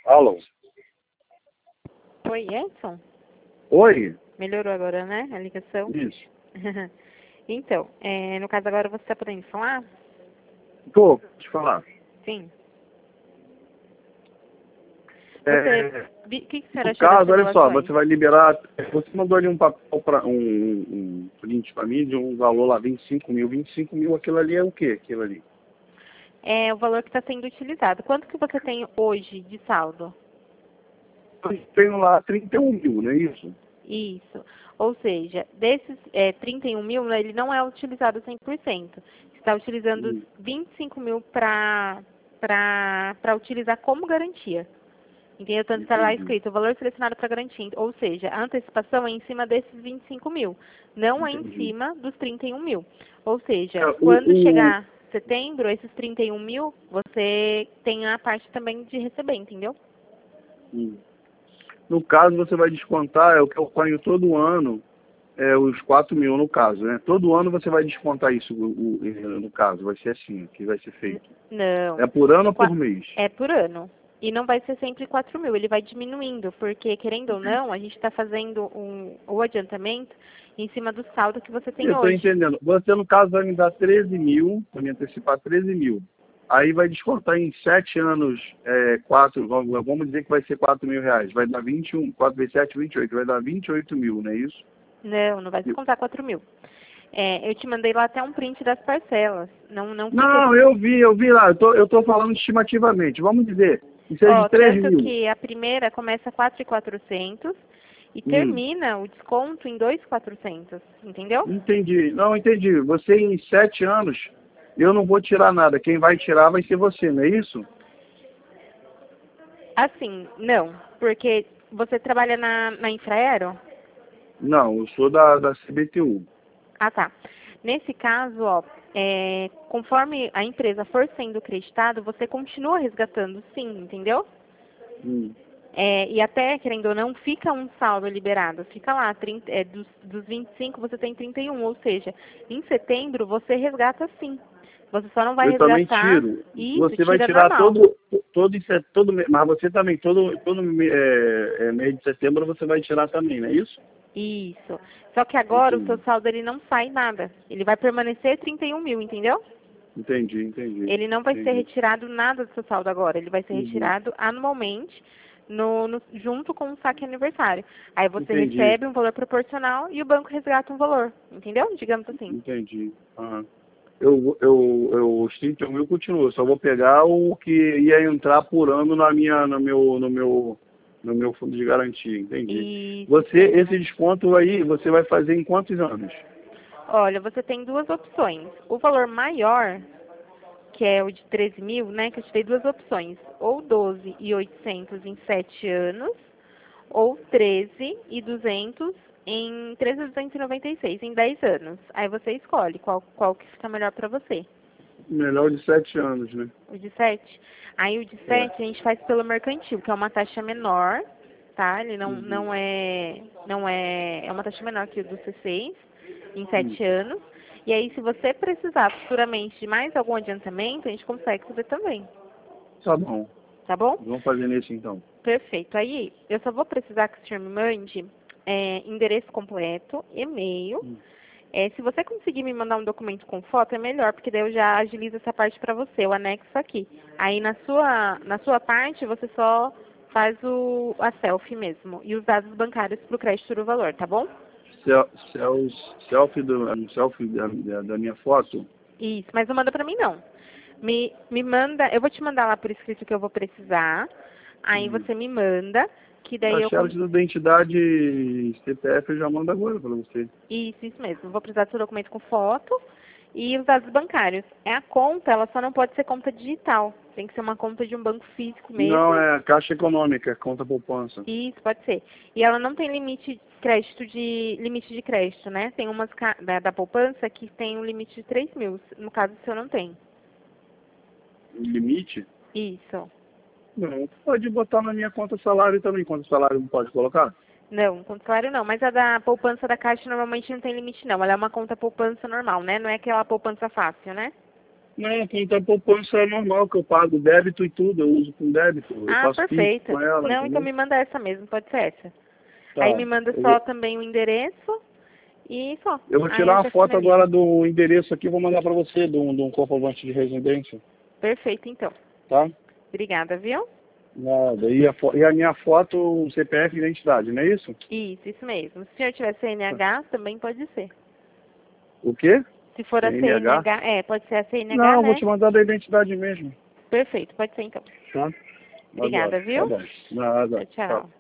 Alô? Oi, Edson? Oi? Melhorou agora, né, a ligação? Isso. Então, no caso agora você está podendo falar? Tô, deixa eu falar. Sim. O que você No achou das caso, olha só, revelações? você vai liberar. Você mandou ali um papel para um print para mim de um valor lá, 25 mil. 25 mil, aquilo ali é o quê? Aquilo ali? É o valor que está sendo utilizado. Quanto que você tem hoje de saldo? Eu tenho lá 31 mil, não é isso? Isso. Ou seja, desses 31 mil, né, ele não é utilizado 100%. Você está utilizando 25 mil para utilizar como garantia. Entendeu? Tanto está lá escrito, o valor selecionado para garantia. Ou seja, a antecipação é em cima desses 25 mil, não é em Entendi. cima dos 31 mil. Ou seja, É, quando chegar setembro, esses 31 mil, você tem a parte também de receber, entendeu? no caso, você vai descontar, é o que eu ponho todo ano, os 4 mil no caso, né? Todo ano você vai descontar isso, no caso, vai ser assim, que vai ser feito. Não. É por ano ou por mês? É por ano. E não vai ser sempre 4 mil, ele vai diminuindo, porque, querendo ou não, a gente está fazendo o adiantamento em cima do saldo que você tem Eu estou hoje. entendendo. Você, no caso, vai me dar 13 mil, vai me antecipar 13 mil. Aí vai descontar em 7 anos, 4, vamos dizer que vai ser 4 mil reais. Vai dar 21, 4 vezes 7, 28, vai dar 28 mil, não é isso? Não, não vai descontar 4 mil. Eu te mandei lá até um print das parcelas. Não fica... Não, eu vi lá, eu tô falando estimativamente. Vamos dizer, que seja de 3 tanto mil. que a primeira começa 4.400 e Hum, termina o desconto em 2.400, entendeu? entendi. Não, entendi. Você em 7 anos, eu não vou tirar nada. Quem vai tirar vai ser você, não é isso? Assim, não, porque você trabalha na Infraero? Não, eu sou da CBTU. Ah, tá. Nesse caso, ó, conforme a empresa for sendo creditada, você continua resgatando, sim, entendeu? Hum. E até, querendo ou não, fica um saldo liberado. Fica lá, dos 25 você tem 31, ou seja, em setembro você resgata sim. Você só não vai Eu também resgatar tiro. isso, Você vai tira tirar normal. mas você também, mês de setembro você vai tirar também, não é isso? Isso. Só que agora o seu Entendi, saldo ele não sai nada. Ele vai permanecer 31 mil, entendeu? entendi. Ele não vai ser Entendi. retirado nada do seu saldo agora. Ele vai ser Uhum. retirado anualmente, junto com o saque aniversário. Aí você Entendi, recebe um valor proporcional e o banco resgata um valor. Entendeu? Digamos assim. entendi. Aham. Os 31 mil continua, só vou pegar o que ia entrar por ano no meu fundo de garantia, entendi. Isso Esse mesmo. desconto aí, você vai fazer em quantos anos? Olha, você tem duas opções. O valor maior, que é o de 13 mil, né? Que eu te dei duas opções. Ou 12.800 em 7 anos, ou 13.200 em 13.296 em 10 anos. Aí você escolhe qual que fica melhor para você. Melhor de 7 anos, né? O de 7. Aí o de É. 7 a gente faz pelo mercantil, que é uma taxa menor, tá? Ele Uhum. é uma taxa menor que o do C6 em Hum. 7 anos. E aí, se você precisar futuramente de mais algum adiantamento, a gente consegue fazer também, Tá bom. tá bom? Vamos fazer nesse então. Perfeito. Aí, eu só vou precisar que o senhor me mande endereço completo, e-mail. Hum. Se você conseguir me mandar um documento com foto, é melhor, porque daí eu já agilizo essa parte para você, o anexo aqui. Aí, na sua parte, você só faz a selfie mesmo. E os dados bancários para o crédito do valor, tá bom? Um selfie da minha foto? Isso, mas não manda pra mim não. Me manda, eu vou te mandar lá por escrito que eu vou precisar. Aí Hum. você me manda, que daí A eu chefe de identidade CPF eu já mando agora para você. Isso mesmo. Vou precisar do seu documento com foto e os dados bancários. A conta, ela só não pode ser conta digital. Tem que ser uma conta de um banco físico Não, mesmo. é Caixa Econômica, conta poupança. Isso, pode ser. E ela não tem limite de crédito, né? Tem umas da poupança que tem um limite de 3 mil. No caso, o seu não tem. Limite? Isso. Não, pode botar na minha conta salário também. Conta salário não pode colocar? Não, conta salário não. Mas a da poupança da Caixa normalmente não tem limite, não. Ela é uma conta poupança normal, né? Não é aquela poupança fácil, né? Não, conta poupança é normal, que eu pago débito e tudo, eu uso com débito. Eu Ah, faço Pix perfeito. com ela, Não, então entendeu? me manda essa mesmo, pode ser essa. Tá. Aí me manda só também o endereço e só. Eu vou Aí tirar eu uma já foto finalizo. agora do endereço aqui e vou mandar para você de um comprovante de residência, Perfeito, então. tá? Obrigada, viu? Nada. E a minha foto, o CPF e identidade, não é isso? Isso mesmo. Se o senhor tiver CNH, também pode ser. O quê? Se for a CNH? CNH, pode ser a CNH, Não, eu vou né? te mandar da identidade mesmo. Perfeito, pode ser então. Tá? Obrigada, Agora, tá viu? bom. Nada. Tchau, Tchau. tchau.